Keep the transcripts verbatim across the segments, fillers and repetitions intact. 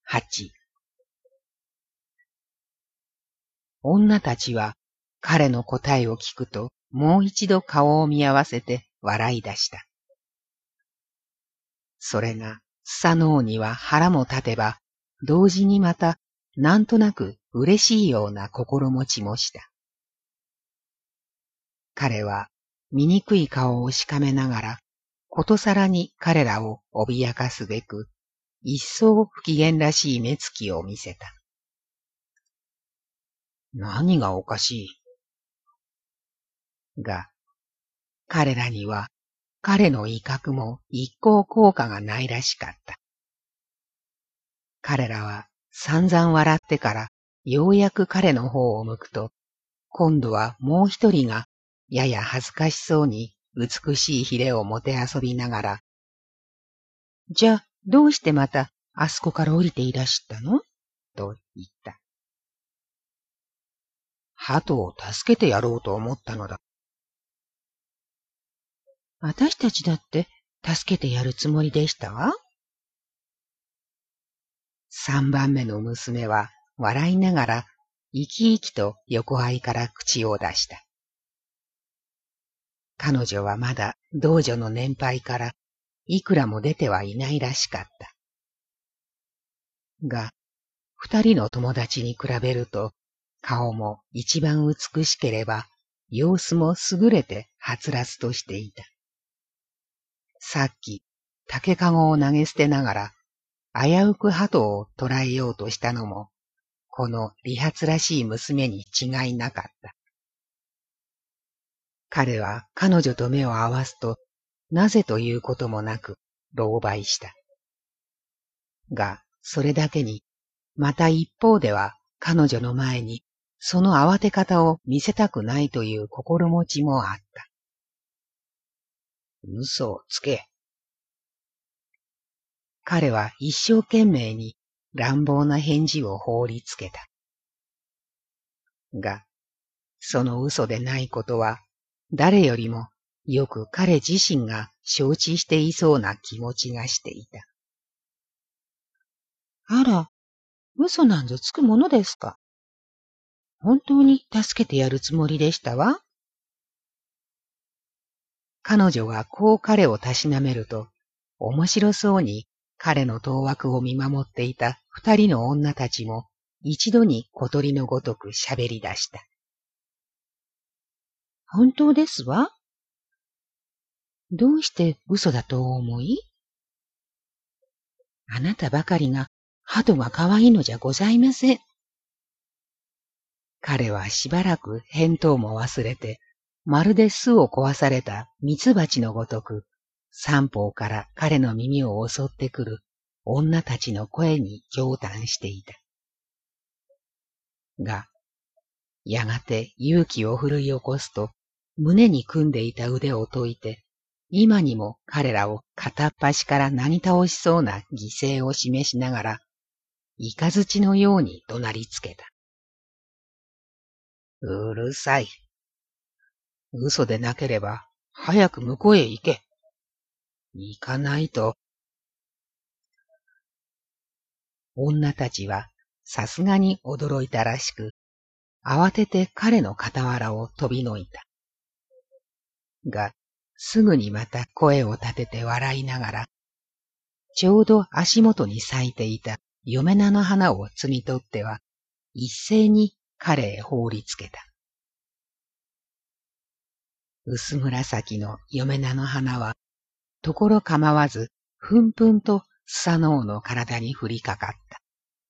はち。女たちは彼の答えを聞くともう一度顔を見合わせて笑い出した。それがスサノオには腹も立てば同時にまたなんとなく嬉しいような心持ちもした。彼は醜い顔をしかめながらことさらに彼らを脅かすべく一層不機嫌らしい目つきを見せた。何がおかしいが、彼らには彼の威嚇も一向効果がないらしかった。彼らは散々笑ってからようやく彼の方を向くと、今度はもう一人がやや恥ずかしそうに美しいヒレをもてあそびながら、じゃあどうしてまたあそこから降りていらしたのと言った。鳩を助けてやろうと思ったのだ。私たちだって助けてやるつもりでしたわ。三番目の娘は笑いながら生き生きと横這いから口を出した。彼女はまだ道女の年配からいくらも出てはいないらしかった。が、二人の友達に比べると顔も一番美しければ様子も優れてはつらつとしていた。さっき竹かごを投げ捨てながら危うく鳩を捕らえようとしたのもこの利発らしい娘に違いなかった。彼は彼女と目を合わすとなぜということもなく狼狽した。がそれだけにまた一方では彼女の前にその慌て方を見せたくないという心持ちもあった。嘘をつけ。彼は一生懸命に乱暴な返事を放りつけた。が、その嘘でないことは誰よりもよく彼自身が承知していそうな気持ちがしていた。あら、嘘なんぞつくものですか。本当に助けてやるつもりでしたわ。彼女がこう彼をたしなめると、面白そうに彼の当惑を見守っていた二人の女たちも一度に小鳥のごとく喋り出した。本当ですわ。どうして嘘だとお思い？あなたばかりが鳩が可愛いのじゃございません。彼はしばらく返答も忘れて、まるで巣を壊されたミツバチのごとく、三方から彼の耳を襲ってくる女たちの声に驚嘆していた。が、やがて勇気を振るい起こすと、胸に組んでいた腕を解いて、今にも彼らを片っ端からなぎ倒しそうな犠牲を示しながら、イカズチのように怒鳴りつけた。うるさい。嘘でなければ、早く向こうへ行け。行かないと。女たちはさすがに驚いたらしく、慌てて彼の傍らを飛びのいた。が、すぐにまた声を立てて笑いながら、ちょうど足元に咲いていた嫁菜の花を摘み取っては、一斉に彼へ放りつけた。薄紫の嫁菜の花は、ところ構わず、ふんふんとスサノオの体に降りかかった。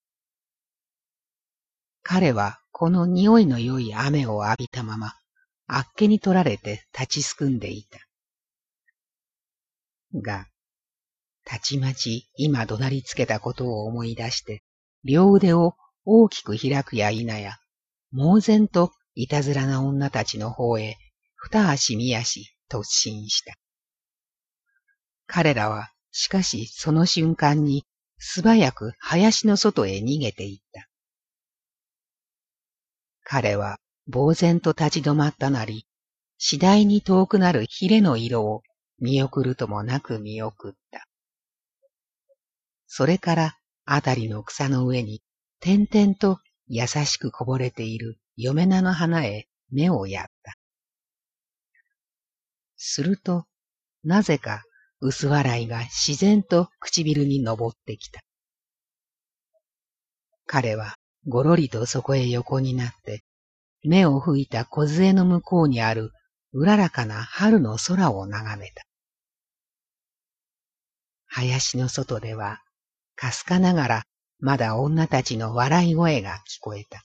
彼はこの匂いの良い雨を浴びたまま、あっけに取られて立ちすくんでいた。が、たちまち今怒鳴りつけたことを思い出して、両腕を大きく開くや否や、猛然といたずらな女たちの方へ、二足三足突進した。彼らは、しかしその瞬間に素早く林の外へ逃げていった。彼は呆然と立ち止まったなり、次第に遠くなるヒレの色を見送るともなく見送った。それからあたりの草の上に点々と優しくこぼれている嫁菜の花へ目をやった。すると、なぜか薄笑いが自然と唇に上ってきた。彼はごろりとそこへ横になって、目を吹いた梢の向こうにあるうららかな春の空を眺めた。林の外では、かすかながらまだ女たちの笑い声が聞こえた。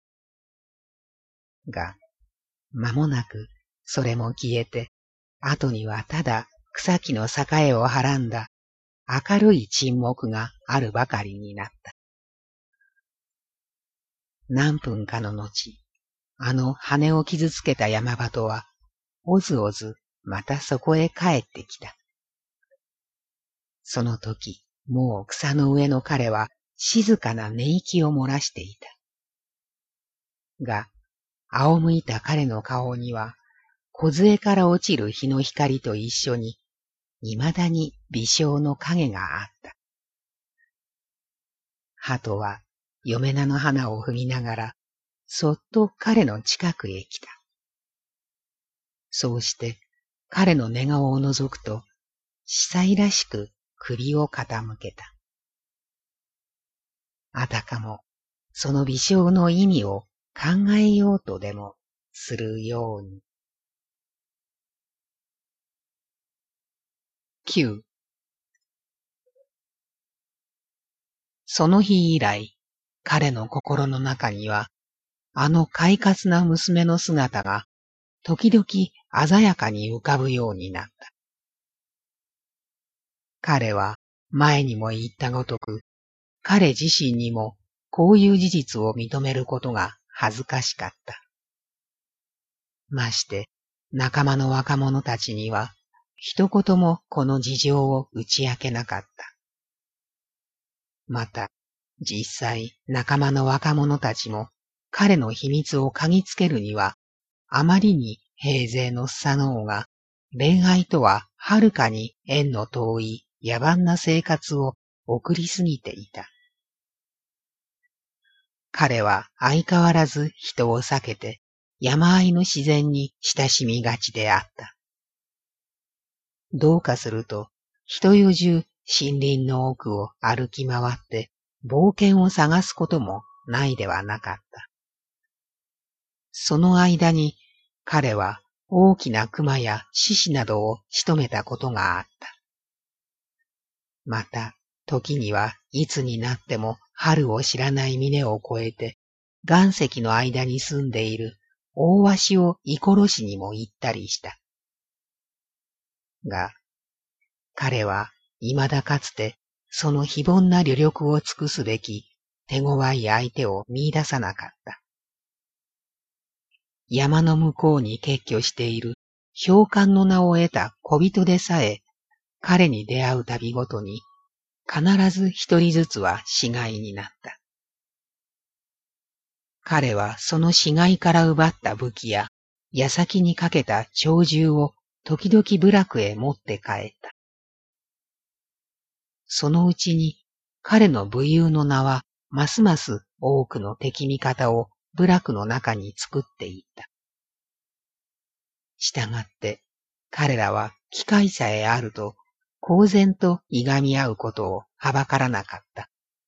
が、間もなくそれも消えて、後にはただ草木の境をはらんだ明るい沈黙があるばかりになった。何分かの後、あの羽を傷つけた山鳩は、おずおずまたそこへ帰ってきた。その時、もう草の上の彼は静かな寝息を漏らしていた。が、仰向いた彼の顔には、梢から落ちる日の光と一緒に、未だに微笑の影があった。鳩は、嫁菜の花を踏みながら、そっと彼の近くへ来た。そうして、彼の寝顔を覗くと、司祭らしく首を傾けた。あたかも、その微笑の意味を考えようとでもするように。きゅうその日以来、彼の心の中には、あの快活な娘の姿が、時々鮮やかに浮かぶようになった。彼は前にも言ったごとく、彼自身にもこういう事実を認めることが恥ずかしかった。まして仲間の若者たちには一言もこの事情を打ち明けなかった。また実際仲間の若者たちも彼の秘密を嗅ぎつけるにはあまりに平勢のスサノオが恋愛とははるかに縁の遠い野蛮な生活を送りすぎていた。彼は相変わらず人を避けて山あいの自然に親しみがちであった。どうかすると一夜中森林の奥を歩き回って冒険を探すこともないではなかった。その間に彼は大きな熊や獅子などを仕留めたことがあった。また時にはいつになっても春を知らない峰を越えて岩石の間に住んでいる大鷲を居殺しにも行ったりした。が、彼は未だかつてその非凡な旅力を尽くすべき手強い相手を見出さなかった。山の向こうに結居している氷冠の名を得た小人でさえ彼に出会うたびごとに必ず一人ずつは死骸になった。彼はその死骸から奪った武器や矢先にかけた鳥銃を時々部落へ持って帰った。そのうちに彼の武勇の名はますます多くの敵味方を部落の中に作っていった。したがって彼らは機会さえあると公然といがみ合うことをはばからなかった。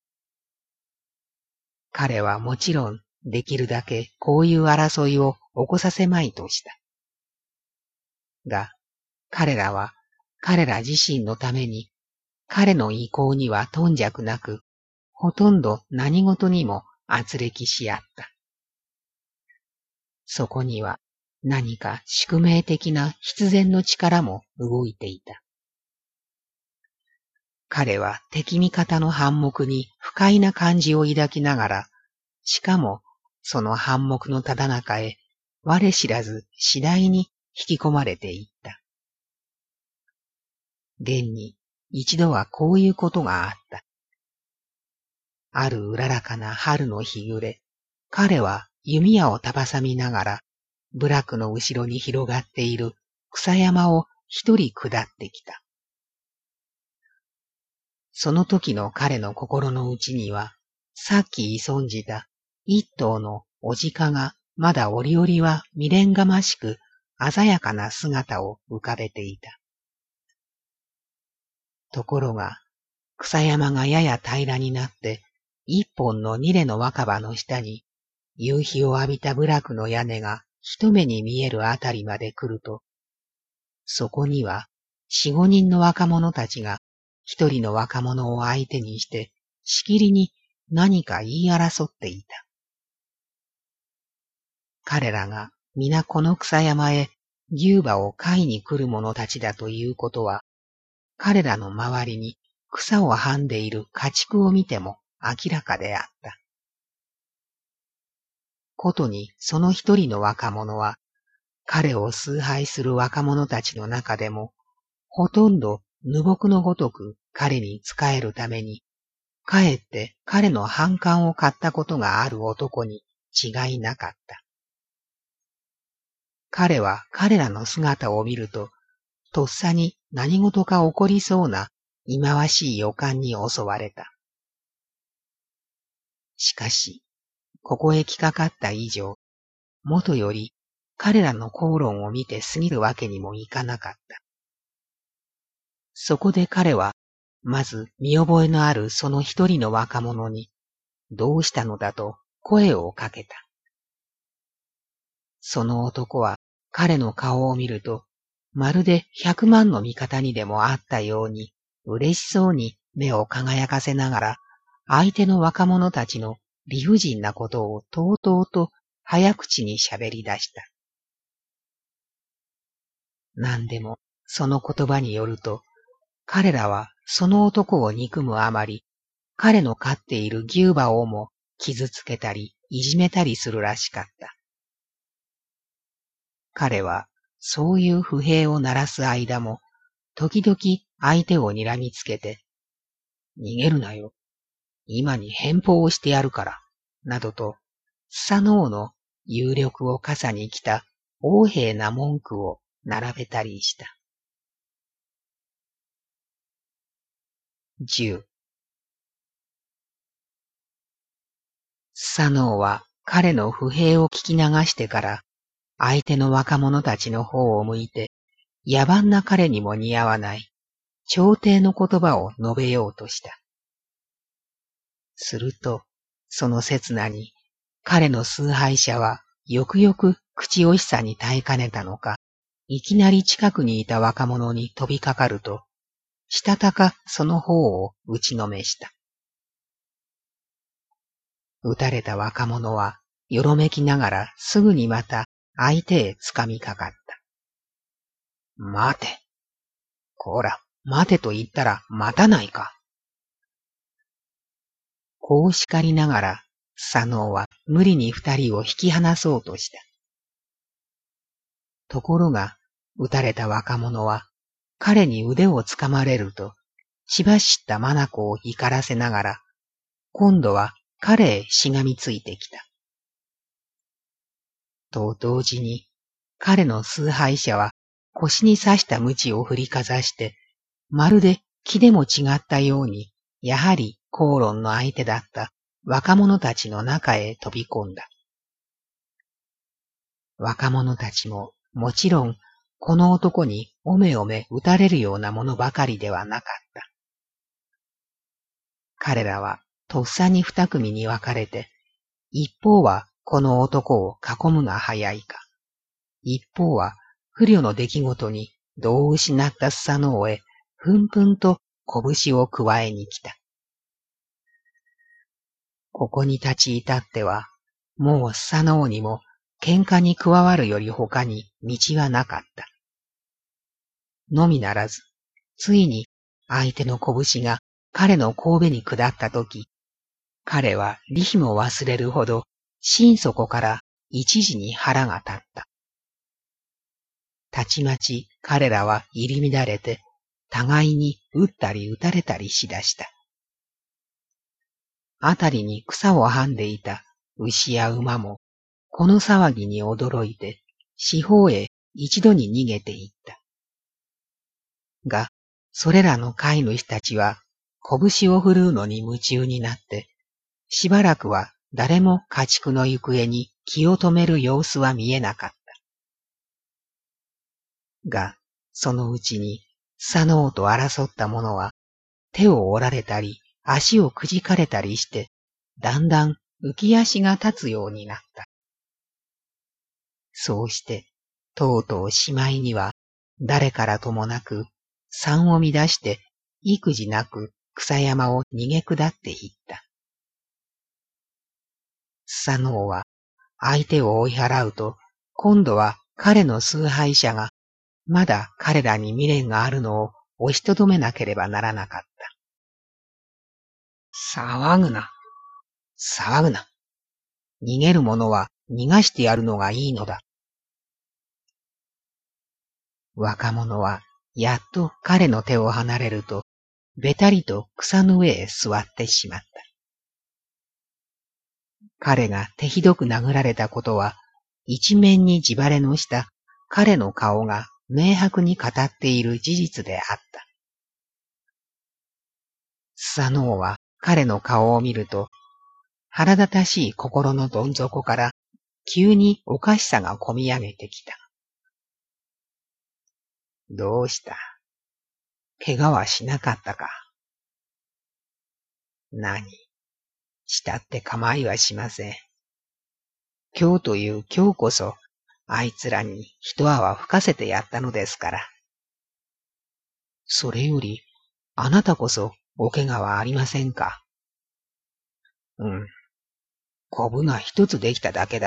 彼はもちろんできるだけこういう争いを起こさせまいとした。が、彼らは彼ら自身のために彼の意向には頓着なく、ほとんど何事にも圧力し合った。そこには何か宿命的な必然の力も動いていた。彼は敵味方の反目に不快な感じを抱きながら、しかもその反目のただ中へ我知らず次第に引き込まれていった。現に一度はこういうことがあった。あるうららかな春の日暮れ、彼は弓矢をたばさみながら、部落の後ろに広がっている草山を一人下ってきた。 その時の彼の心の内には、さっき潜んじた一頭のおじかがまだ折々は未練がましく鮮やかな姿を浮かべていた。ところが、草山がやや平らになって、一本の二レの若葉の下に、夕日を浴びた部落の屋根が一目に見えるあたりまで来ると、そこには四五人の若者たちが一人の若者を相手にして、しきりに何か言い争っていた。彼らが皆この草山へ牛馬を飼いに来る者たちだということは、彼らの周りに草をはんでいる家畜を見ても明らかであった。ことにその一人の若者は、彼を崇拝する若者たちの中でも、ほとんどぬぼくのごとく彼に仕えるために、かえって彼の反感を買ったことがある男に違いなかった。彼は彼らの姿を見ると、とっさに何事か起こりそうな忌まわしい予感に襲われた。しかし、ここへ来かかった以上、もとより彼らの口論を見て過ぎるわけにもいかなかった。そこで彼は、まず見覚えのあるその一人の若者に、どうしたのだと声をかけた。その男は彼の顔を見ると、まるで百万の味方にでもあったように、嬉しそうに目を輝かせながら、相手の若者たちの理不尽なことをとうとうと早口に喋り出した。なんでも、その言葉によると、彼らはその男を憎むあまり、彼の飼っている牛馬をも傷つけたり、いじめたりするらしかった。彼は、そういう不平を鳴らす間も、時々相手を睨みつけて、逃げるなよ。今に返報をしてやるから、などと、スサノオの有力を傘に来た横柄な文句を並べたりした。じゅうスサノオは彼の不平を聞き流してから、相手の若者たちの方を向いて、野蛮な彼にも似合わない、調停の言葉を述べようとした。すると、その刹那に、彼の崇拝者は、よくよく口惜しさに耐えかねたのか、いきなり近くにいた若者に飛びかかると、したたかその方を打ちのめした。撃たれた若者は、よろめきながらすぐにまた相手へ掴みかかった。待て。こら、待てと言ったら待たないか。こう叱りながら、スサノオは無理に二人を引き離そうとした。ところが、撃たれた若者は、彼に腕をつかまれると、しばしった眼を光らせながら、今度は彼へしがみついてきた。と同時に、彼の崇拝者は腰に刺した鞭を振りかざして、まるで気でも違ったように、やはり口論の相手だった若者たちの中へ飛び込んだ。若者たちももちろんこの男におめおめ撃たれるようなものばかりではなかった。彼らはとっさに二組に分かれて、一方はこの男を囲むが早いか、一方は不慮の出来事に度を失ったスサノオへふんふんと拳を加えに来た。ここに立ち至っては、もうスサノオにも喧嘩に加わるより他に道はなかった。のみならず、ついに相手の拳が彼の神戸に下ったとき、彼は理非も忘れるほど心底から一時に腹が立った。たちまち彼らは入り乱れて、互いに撃ったり撃たれたりしだした。あたりに草をはんでいた牛や馬も、この騒ぎに驚いて、四方へ一度に逃げていった。が、それらの飼い主たちは、 拳を振るうのに夢中になって、しばらくは誰も家畜の行方に気を止める様子は見えなかった。が、そのうちに、スサノオと争った者は、手を折られたり、足をくじかれたりして、だんだん浮き足が立つようになった。そうして、とうとうしまいには、誰からともなく、産を乱して、育児なく草山を逃げ下っていった。スサノオは、相手を追い払うと、今度は彼の崇拝者が、まだ彼らに未練があるのを押しとどめなければならなかった。騒ぐな。騒ぐな。逃げる者は逃がしてやるのがいいのだ。若者はやっと彼の手を離れると、べたりと草の上へ座ってしまった。彼が手ひどく殴られたことは、一面に地晴れのした彼の顔が明白に語っている事実であった。スサノオは彼の顔を見ると、腹立たしい心のどん底から急におかしさがこみ上げてきた。どうした？怪我はしなかったか？何？したって構いはしません。今日という今日こそ、あいつらに一泡吹かせてやったのですから。それより、あなたこそお怪我はありませんか？うん。コブが一つできただけだった。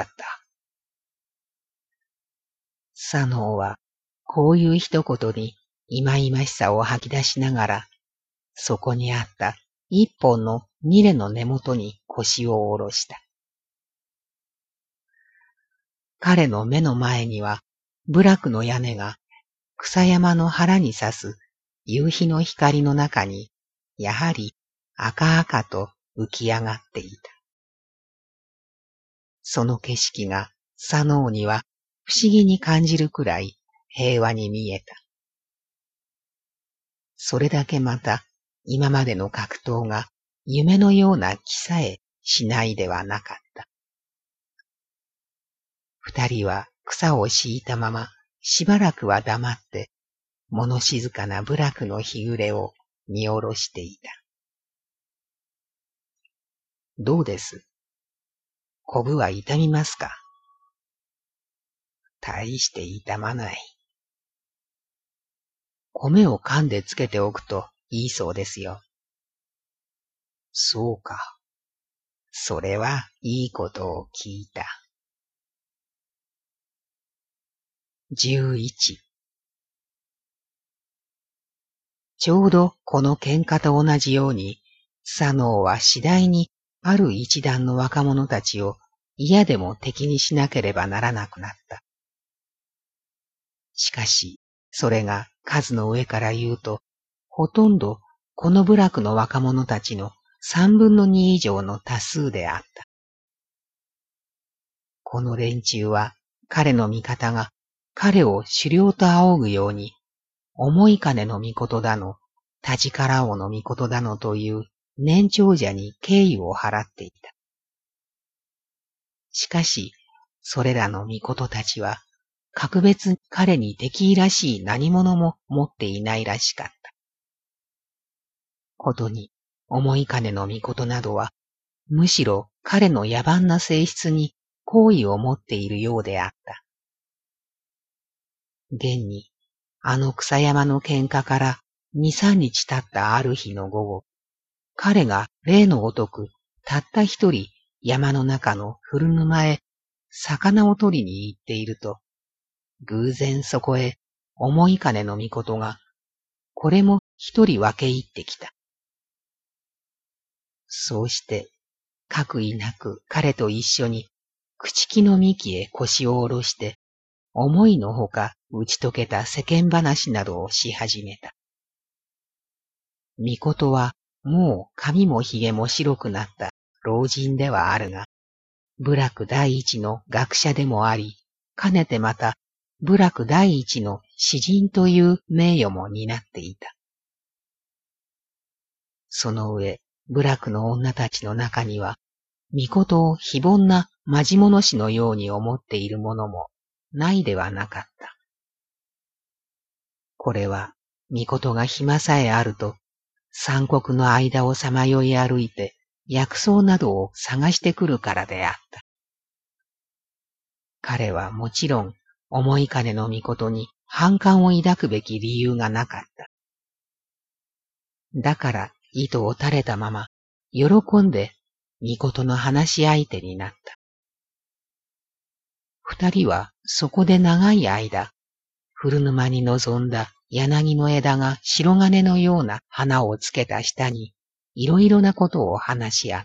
スサノオは、こういう一言に、いまいましさを吐き出しながら、そこにあった一本のニレの根元に腰を下ろした。彼の目の前には、部落の屋根が草山の腹に差す夕日の光の中に、やはり赤々と浮き上がっていた。その景色がスサノオには不思議に感じるくらい平和に見えた。それだけまた今までの格闘が夢のような気さえしないではなかった。二人は草を敷いたまましばらくは黙って物静かな部落の日暮れを見下ろしていた。どうです？コブは痛みますか？大して痛まない。米を噛んでつけておくといいそうですよ。そうか。それはいいことを聞いた。十一。ちょうどこの喧嘩と同じように、スサノオは次第にある一団の若者たちを嫌でも敵にしなければならなくなった。しかし、それが数の上から言うと、ほとんどこの部落の若者たちの三分の二以上の多数であった。この連中は彼の味方が彼を狩猟と仰ぐように、重い金の御だの、田力王の御だのという年長者に敬意を払っていた。しかし、それらの御たちは、格別に彼に敵意らしい何者も持っていないらしかった。ことに、重い金の御などは、むしろ彼の野蛮な性質に好意を持っているようであった。現に、あの草山の喧嘩から二三日経ったある日の午後、彼が例のごとくたった一人山の中の古沼へ魚を取りに行っていると、偶然そこへ重い金の御が、これも一人分け入ってきた。そうして、各意なく彼と一緒に朽木の幹へ腰を下ろして、思いのほか打ち解けた世間話などをし始めた。御はもう髪も髭も白くなった老人ではあるが、部落第一の学者でもあり、かねてまた部落第一の詩人という名誉も担っていた。 その上、部落の女たちの中には、巫女を非凡なまじもの師のように思っているものもないではなかった。これは、巫女が暇さえあると、三国の間をさまよい歩いて、薬草などを探してくるからであった。彼はもちろん、思い金の巫女に反感を抱くべき理由がなかった。だから、糸を垂れたまま、喜んで、巫女の話し相手になった。二人はそこで長い間、古沼に望んだ柳の枝が白金のような花をつけた下に、いろいろなことを話し合った。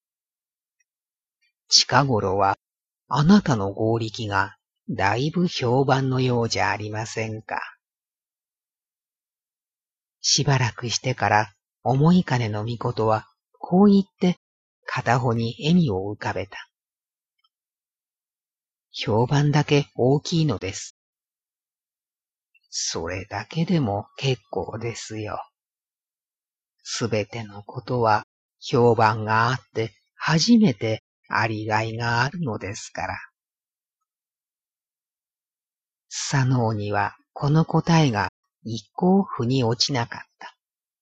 近頃は、あなたの合力がだいぶ評判のようじゃありませんか。しばらくしてから思い金の巫女はこう言って片方に笑みを浮かべた。評判だけ大きいのです。それだけでも結構ですよ。すべてのことは評判があって初めてありがいがあるのですから。左脳にはこの答えが一向腑に落ちなかった。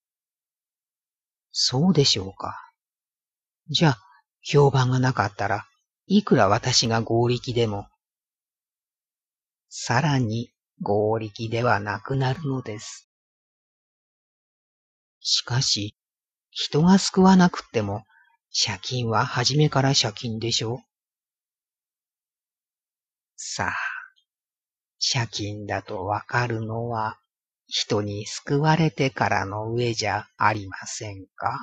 そうでしょうか。じゃあ、評判がなかったら、いくら私が合力でも、さらに合力ではなくなるのです。しかし、人が救わなくっても、借金は初めから借金でしょう。さあ、借金だとわかるのは、人に救われてからの上じゃありませんか。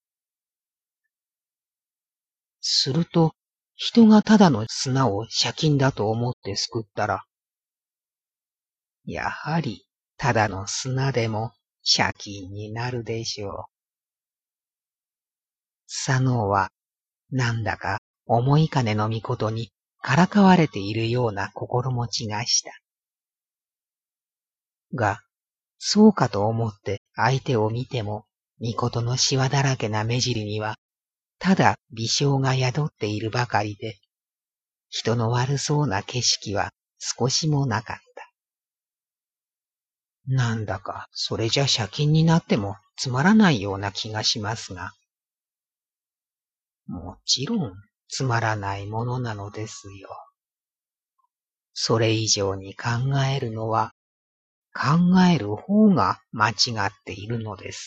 すると、人がただの砂を借金だと思って救ったら、やはりただの砂でも借金になるでしょう。左脳はなんだか思い金の巫女にからかわれているような心持ちがした。が、そうかと思って相手を見ても、巫女のシワだらけな目尻には、ただ微笑が宿っているばかりで、人の悪そうな景色は少しもなかった。なんだか、それじゃ借金になってもつまらないような気がしますが。もちろん、つまらないものなのですよ。それ以上に考えるのは、考える方が間違っているのです。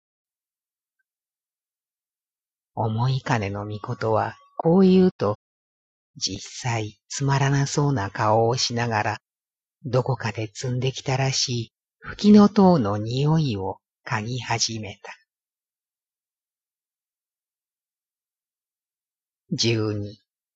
思い金の巫女は、こう言うと、実際つまらなそうな顔をしながら、どこかで積んできたらしい吹きの塔の匂いを嗅ぎ始めた。十二。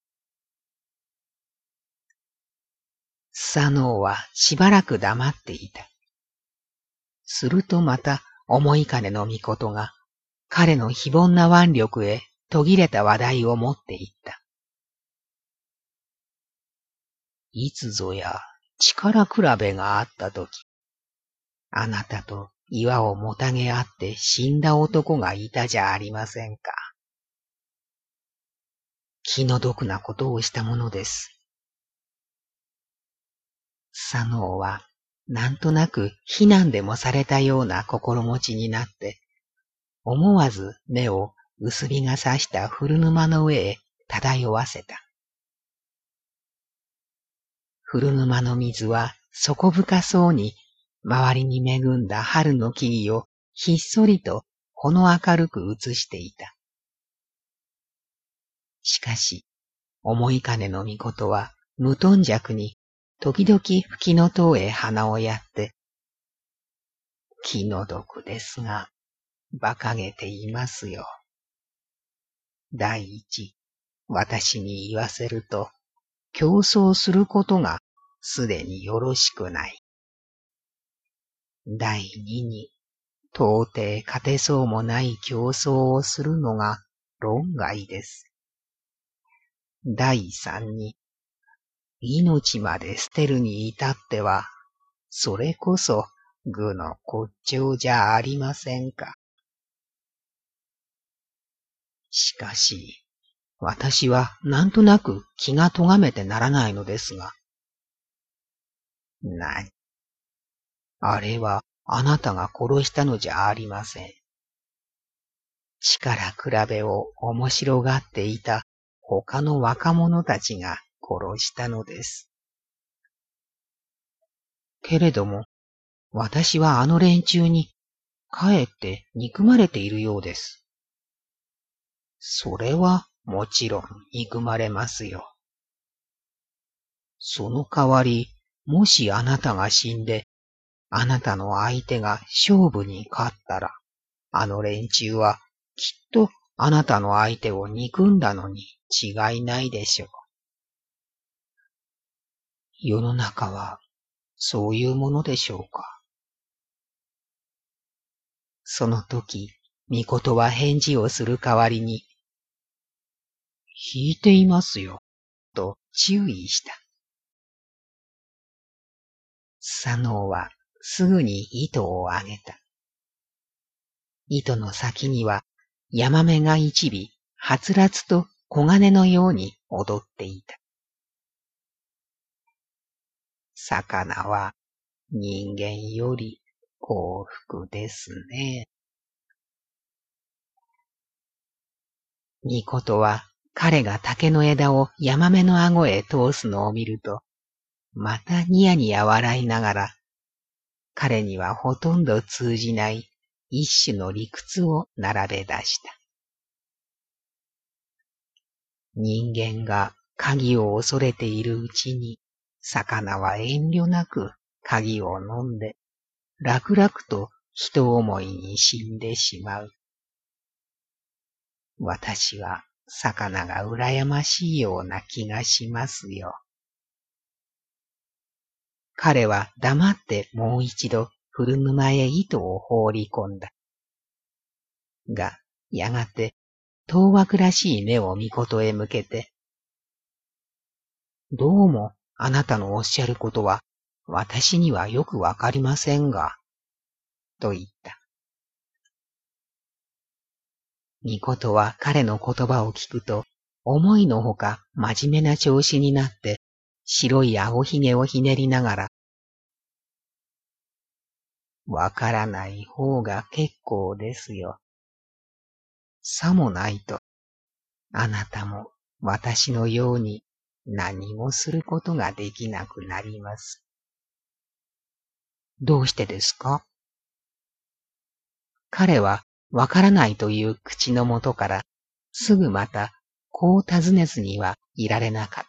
左脳はしばらく黙っていた。するとまた思い金の巫女が彼の非凡な腕力へ途切れた話題を持っていった。いつぞや力比べがあったとき、あなたと岩をもたげ合って死んだ男がいたじゃありませんか。気の毒なことをしたものです。左脳はなんとなく非難でもされたような心持ちになって、思わず目を薄日が差した古沼の上へ漂わせた。古沼の水は底深そうに周りに恵んだ春の木々をひっそりとほの明るく映していた。しかし、思い金の巫女は無頓着に時々吹きの塔へ鼻をやって、気の毒ですが、馬鹿げていますよ。第一、私に言わせると、競争することがすでによろしくない。第二に、到底勝てそうもない競争をするのが論外です。第三に、命まで捨てるに至っては、それこそ愚の骨頂じゃありませんか。 しかし、私はなんとなく気が咎めてならないのですが。なに、あれはあなたが殺したのじゃありません。力比べを面白がっていた他の若者たちが殺したのです。けれども、私はあの連中にかえって憎まれているようです。それはもちろん憎まれますよ。その代わり、もしあなたが死んで、あなたの相手が勝負に勝ったら、あの連中はきっとあなたの相手を憎んだのに違いないでしょう。世の中はそういうものでしょうか。その時、御事は返事をする代わりに、引いていますよ、と注意した。左脳はすぐに糸を上げた。糸の先にはヤマメが一尾、はつらつと黄金のように踊っていた。魚は人間より幸福ですね。ニコトは彼が竹の枝をヤマメの顎へ通すのを見ると、またニヤニヤ笑いながら、彼にはほとんど通じない一種の理屈を並べ出した。人間が鍵を恐れているうちに、魚は遠慮なく鍵を飲んで、楽々と人思いに死んでしまう。私は魚が羨ましいような気がしますよ。彼は黙ってもう一度古沼へ糸を放り込んだ。が、やがて、当惑らしい目を御事へ向けて、どうもあなたのおっしゃることは私にはよくわかりませんが、と言った。御事は彼の言葉を聞くと、思いのほか真面目な調子になって、白い青ひげをひねりながら、わからない方が結構ですよ。さもないと、あなたも私のように何もすることができなくなります。どうしてですか？彼はわからないという口の元から、すぐまたこう尋ねずにはいられなかった。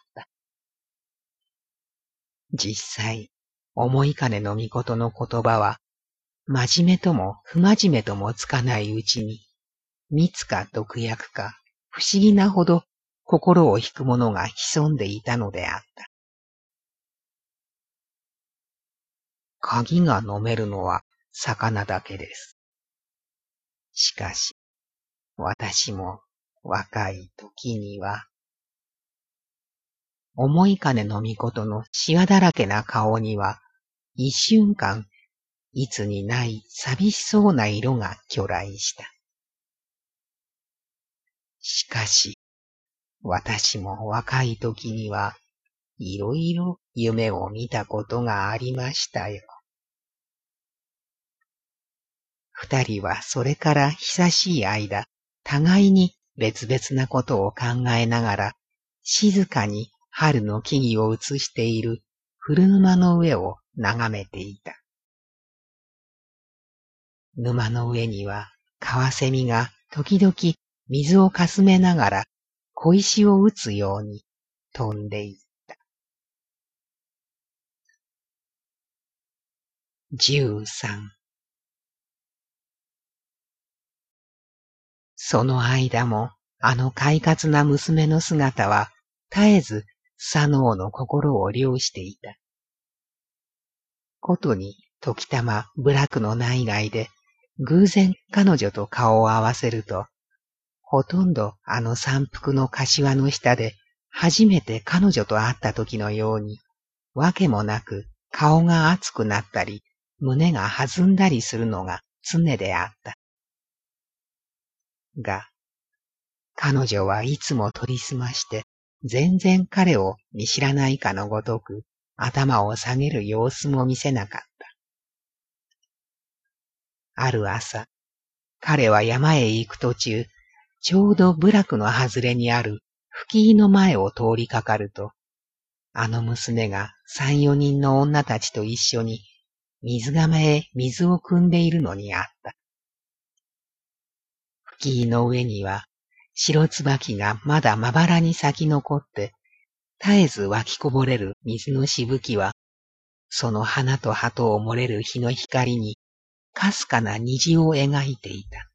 実際、思いかねの御事の言葉は、真面目とも不真面目ともつかないうちに、密か毒薬か不思議なほど心を引くものが潜んでいたのであった。鍵が飲めるのは魚だけです。しかし、私も若い時には、思いかねの御事のシワだらけな顔には、一瞬間、いつにない寂しそうな色が去来した。しかし、私も若い時には、いろいろ夢を見たことがありましたよ。二人はそれから久しい間、互いに別々なことを考えながら、静かに春の木々を映している古沼の上を眺めていた。沼の上にはカワセミが時々水をかすめながら小石を打つように飛んでいった。十三。その間もあの快活な娘の姿は絶えず左脳の心を漁していた。ことに時たま部落の内外で偶然彼女と顔を合わせると、ほとんどあの山腹の柏の下で初めて彼女と会った時のように、わけもなく顔が熱くなったり、胸が弾んだりするのが常であった。が、 彼女はいつも取りすまして、全然彼を見知らないかのごとく、頭を下げる様子も見せなかった。ある朝、彼は山へ行く途中、ちょうど部落の外れにある吹居の前を通りかかると、あの娘が三四人の女たちと一緒に水釜へ水を汲んでいるのにあった。吹居の上には白椿がまだまばらに咲き残って、絶えず湧きこぼれる水のしぶきは、その花と葉とを漏れる日の光にかすかな虹を描いていた。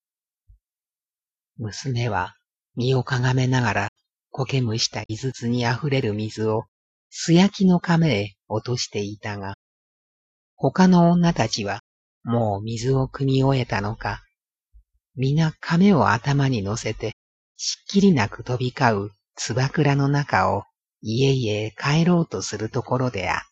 娘は身をかがめながら苔むした井筒にあふれる水を素焼きの亀へ落としていたが、他の女たちはもう水を汲み終えたのか、皆亀を頭に乗せてしっきりなく飛び交うつばくらの中を家々へ帰ろうとするところであった。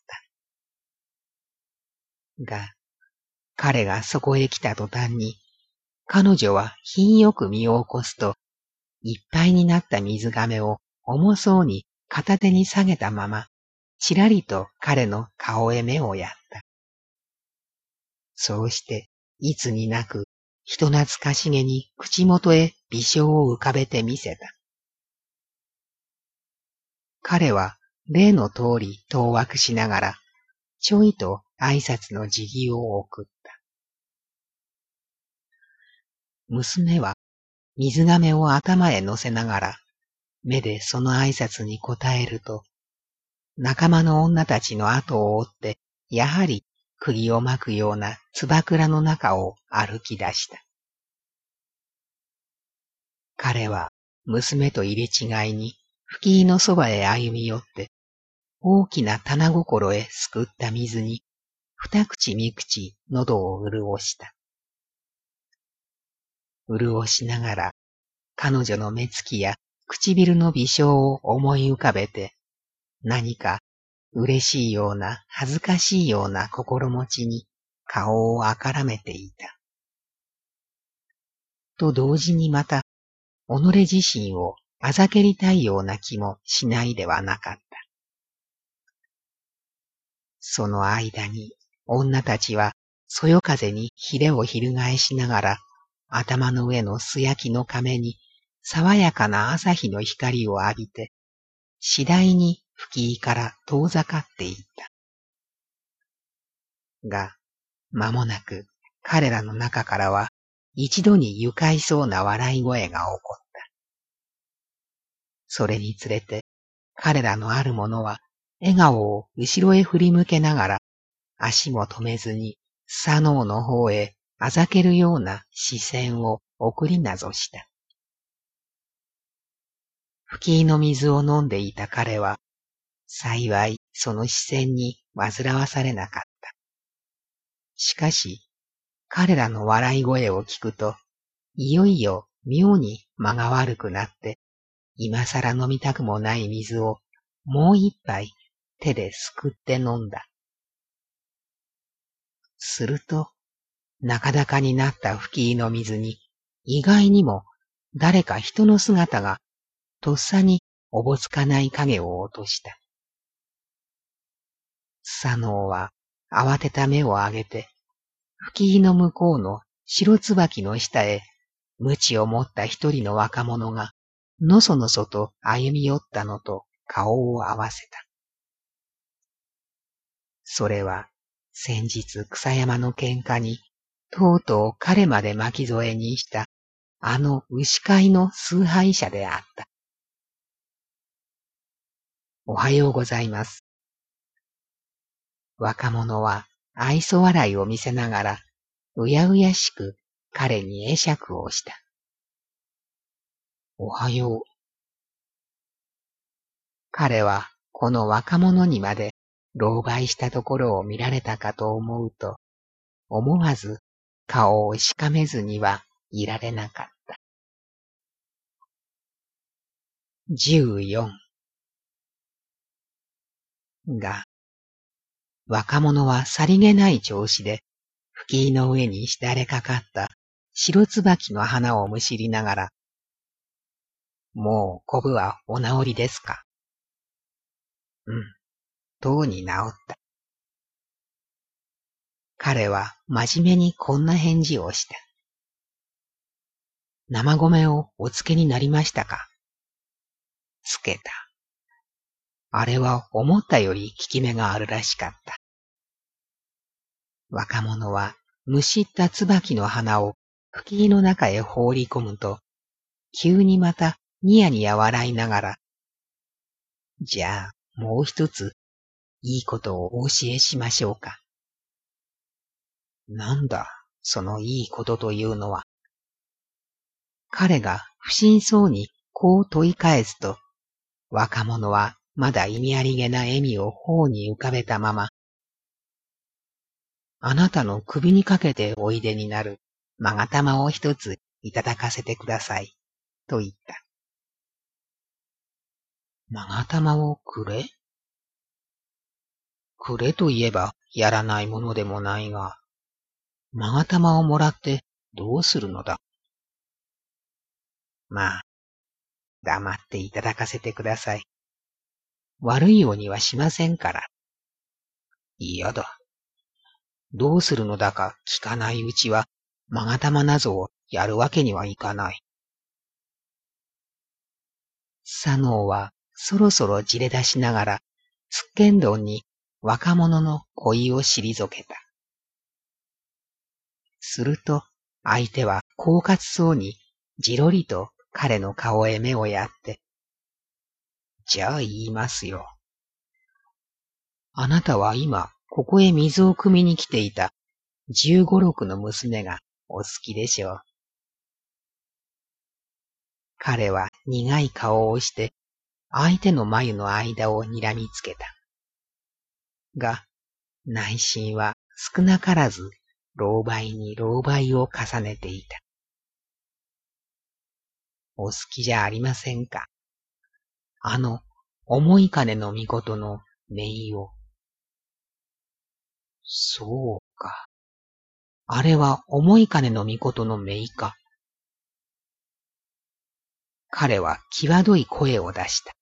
が、彼がそこへ来た途端に、彼女は品よく身を起こすと、いっぱいになった水亀を重そうに片手に下げたまま、ちらりと彼の顔へ目をやった。そうして、いつになく、人懐かしげに口元へ微笑を浮かべてみせた。彼は例の通り当惑しながら、ちょいと挨拶の辞儀を送った。娘は水亀を頭へ乗せながら、目でその挨拶に応えると、仲間の女たちの後を追って、やはり釘を巻くようなつばくらの中を歩き出した。彼は娘と入れ違いに吹居のそばへ歩み寄って、大きな棚心へすくった水に、二口三口喉を潤した。潤しながら、彼女の目つきや唇の微笑を思い浮かべて、何か嬉しいような恥ずかしいような心持ちに顔をあからめていた。と同時にまた、己自身をあざけりたいような気もしないではなかった。その間に女たちはそよ風にひれを翻しながら、頭の上の素焼きの亀に爽やかな朝日の光を浴びて、次第に吹居から遠ざかっていった。が、間もなく彼らの中からは一度に愉快そうな笑い声が起こった。それにつれて彼らのある者は笑顔を後ろへ振り向けながら足も止めずにスサノオの方へあざけるような視線を送りなぞした。吹居の水を飲んでいた彼は幸いその視線に煩わされなかった。しかし彼らの笑い声を聞くといよいよ妙に間が悪くなって今さら飲みたくもない水をもう一杯手ですくって飲んだ。すると、中高になった吹居の水に、意外にも誰か人の姿がとっさにおぼつかない影を落とした。スサノオは慌てた目を上げて、吹居の向こうの白椿の下へ、鞭を持った一人の若者が、のそのそと歩み寄ったのと顔を合わせた。それは、先日草山の喧嘩に、とうとう彼まで巻き添えにした、あの牛飼いの崇拝者であった。おはようございます。若者は愛想笑いを見せながら、うやうやしく彼に会釈をした。おはよう。彼はこの若者にまで狼狽したところを見られたかと思うと、思わず顔をしかめずにはいられなかった。じゅうよんが、若者はさりげない調子で、吹居の上にしだれかかった白椿の花をむしりながら、 もうコブはお治りですか？うん、とうに治った。彼は真面目にこんな返事をした。生米をお漬けになりましたか？つけた。あれは思ったより効き目があるらしかった。若者はむしった椿の花を吹きの中へ放り込むと、急にまたニヤニヤ笑いながら、じゃあもう一ついいことをお教えしましょうか。なんだ、そのいいことというのは。彼が不審そうにこう問い返すと、若者はまだ意味ありげな笑みを頬に浮かべたまま、あなたの首にかけておいでになる勾玉を一ついただかせてください、と言った。勾玉をくれ？くれと言えばやらないものでもないが、勾玉をもらってどうするのだ。まあ、黙っていただかせてください。悪いようにはしませんから。嫌だ。どうするのだか聞かないうちは、勾玉なぞをやるわけにはいかない。左脳はそろそろじれ出しながら、つっけんどんに若者の恋を退けた。すると、相手は狡猾そうに、じろりと彼の顔へ目をやって、じゃあ言いますよ。あなたは今、ここへ水を汲みに来ていた、十五六の娘がお好きでしょう。彼は苦い顔をして、相手の眉の間を睨みつけた。が、内心は少なからず、狼狽に狼狽を重ねていた。お好きじゃありませんか。あの、思い金の御事の姪を。そうか。あれは思い金の御事の姪か。彼は際どい声を出した。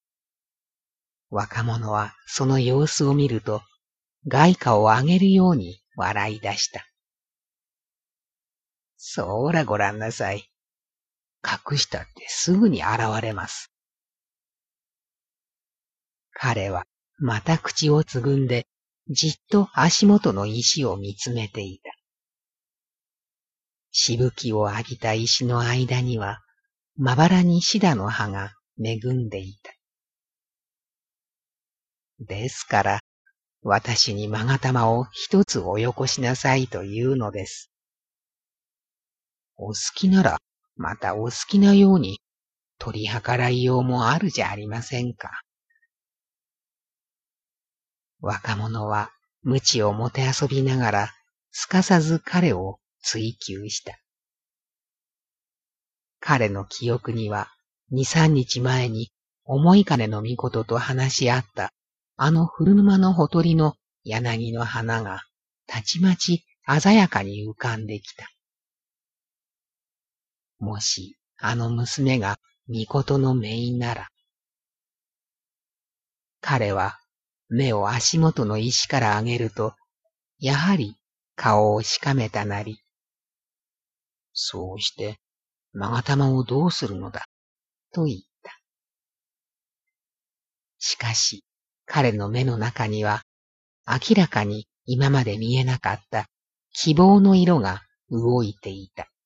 若者はその様子を見ると、外貨を上げるように笑い出した。そらごらんなさい。隠したってすぐに現れます。彼はまた口をつぐんで、じっと足元の石を見つめていた。しぶきを上げた石の間には、まばらにシダの葉が恵んでいた。ですから、私に勾玉を一つおよこしなさいというのです。お好きなら、またお好きなように、取り計らいようもあるじゃありませんか。若者は、鞭をもてあそびながら、すかさず彼を追求した。彼の記憶には、二三日前に、思い金の御事と話し合った、あの古沼のほとりの柳の花が、たちまち鮮やかに浮かんできた。もし、あの娘が御事の姪なら。彼は、目を足元の石から上げると、やはり顔をしかめたなり。そうして、勾玉をどうするのだ、と言った。しかし、彼の目の中には、明らかに今まで見えなかった希望の色が動いていた。